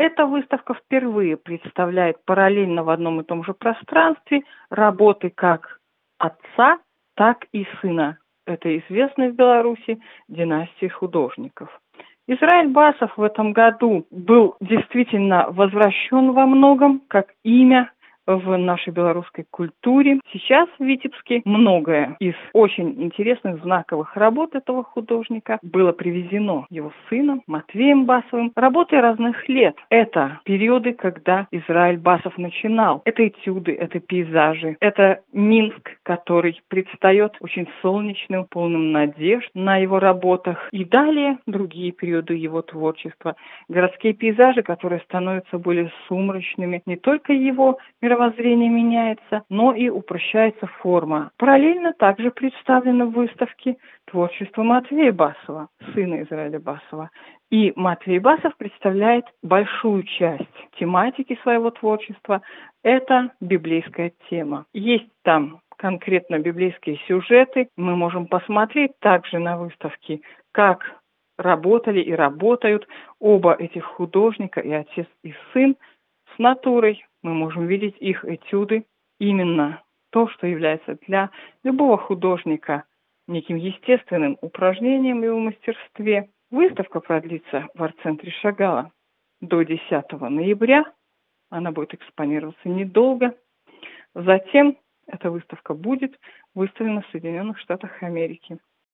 Эта выставка впервые представляет параллельно в одном и том же пространстве работы как отца, так и сына. Это известной в Беларуси династии художников. Израиль Басов в этом году был действительно возвращен во многом как имя в нашей белорусской культуре. Сейчас в Витебске многое из очень интересных знаковых работ этого художника было привезено его сыном Матвеем Басовым. Работы разных лет. Это периоды, когда Израиль Басов начинал. Это этюды, это пейзажи, это Минск, который предстает очень солнечным, полным надежд на его работах. И далее другие периоды его творчества. Городские пейзажи, которые становятся более сумрачными. Не только его мировоззрение меняется, но и упрощается форма. Параллельно также представлено в выставке творчество Матвея Басова, сына Израиля Басова. И Матвей Басов представляет большую часть тематики своего творчества. Это библейская тема. Есть там конкретно библейские сюжеты. Мы можем посмотреть также на выставке, как работали и работают оба этих художника, и отец, и сын, с натурой. Мы можем видеть их этюды, именно то, что является для любого художника неким естественным упражнением в его мастерстве. Выставка продлится в арт-центре Шагала до 10 ноября. Она будет экспонироваться недолго. Затем эта выставка будет выставлена в Соединенных Штатах Америки.